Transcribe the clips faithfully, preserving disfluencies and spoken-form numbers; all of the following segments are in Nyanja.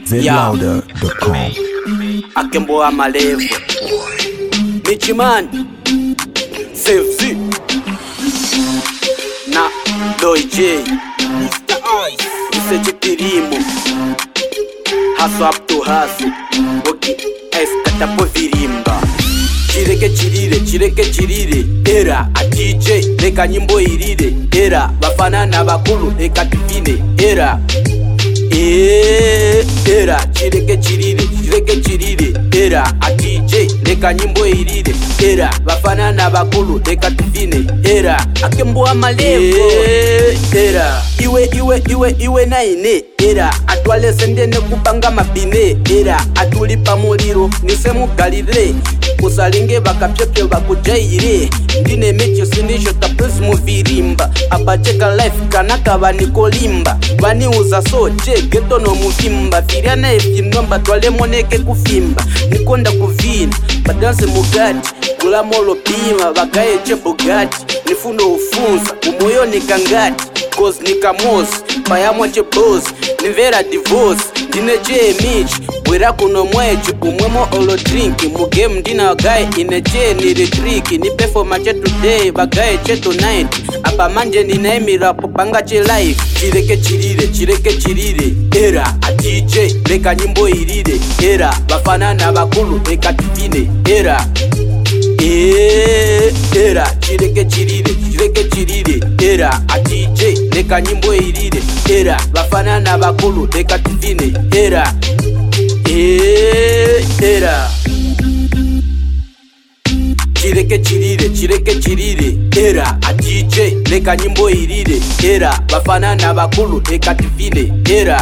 zed louder dot com. Akembo Amalevo Michiman Safety na Doi J Mister Ice Iseji Pirimo Haso up to Haso Woki S Katapo Virimba Chireke chirire, chireke chirire Era a D J, leka nyimbo irire Era, bafana na bakulu, eka tivine Era Era, chireke chirire, chireke chirire Era, a D J, leka nyimbo irire Era, bafana na bakulu, eka tivine Era, Akembo Amalevo Era, iwe iwe iwe iwe na ine Era, atwale sende ne kupanga mabine Era, atulipa muliro, nise mugalire Usalinge bakapyepye bakujaire Ndine mecho sinisho tapus muvirimba Abacheka life kanaka banikolimba Bani uza soche geto no muvimba Firiana efinomba twale moneke kufimba Nikonda kuvina badanse mugati Kula molo pima bagaye che bugati Nifuno ufunza umoyo nikangati Cause nikamosi payamwa che boss Nivera divorce Dine che mich Wira kuno mwecho umwemo olo drink Mugame dina wagaye ineche niri trick Nipe for mache today bagaye che tonight Apa manje ninaemira popanga che life Chireke chirire, chireke chirire Era, a D J, leka nyimbo irire Era, bafana na bakulu, eka tivine Era Era, chireke chirire, chireke chirire Era, a D J, leka nyimbo irire Era, bafana na bakulu, eka tivine Era Era Chireke chirire, chireke chirire Era, a D J, leka nyimbo irire Era, bafana na bakulu, eka tivine Era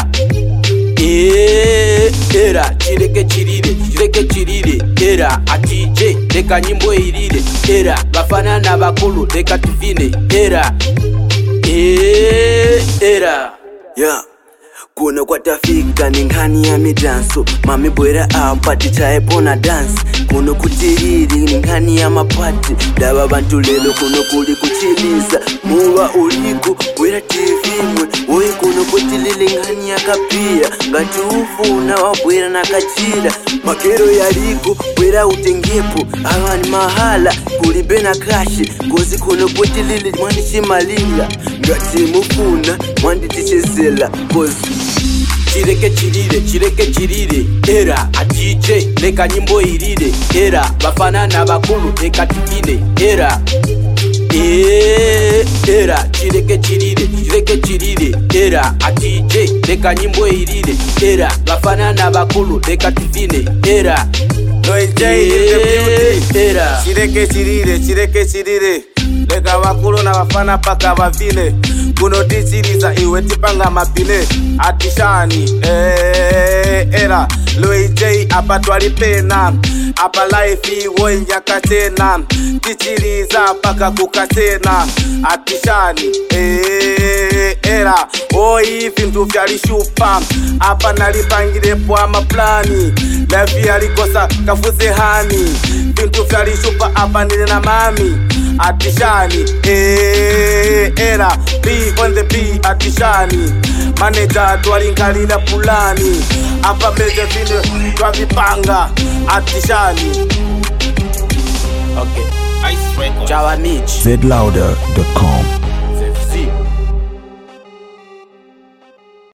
Era, chireke chirire, chireke chirire Era, a D J, leka nyimbo irire Era, bafana na bakulu, eka tivine Era Era Yeah Kuno kwa tafika ningani ya midanso Mami bwera apa tichaepo na dance Kuno kutiriri ningani ya mapati Daba bantu lelo kuno kuli kuchiliza Muwa uliku bwera T V mwe Oye kuno kutilili ngani ya kapia Ngati ufuna wa bwera na kachira Makero ya liku bwera utengepo Awa ni mahala kulibe na kashi Kozi kuno kutilili mwani shimalinga Ngati mufuna mwandi tichezela Kozi Chireke chirire, chireke chirire Era, a D J, leka nyimbo irire Era, bafana na bakulu, eka tivine Era Era, chireke chirire, chireke chirire Era, a D J, leka nyimbo irire Era, bafana na bakulu, eka tivine Era Doi J in the beauty Era Chireke chirire, chireke chirire Leka bakulu na bafana paka bavile Kuno tichiriza iwe tipanga mapine Atishani eh, Era Doi J apa twali pena Apa life iwo njaka tena Tichiriza paka kukatena Atishani eh, Era Oi vintu vyalishupa Apa nalipangire po maplani Levi alikosa kafuze hani Vintu vyalishupa apa nile na mami Atishani, eh, Era, B on the B, Atishani Manager twalingalila pulani Apa meze vile twavipanga Atishani Okay, Ice Records Chawa Mitch zed louder dot com.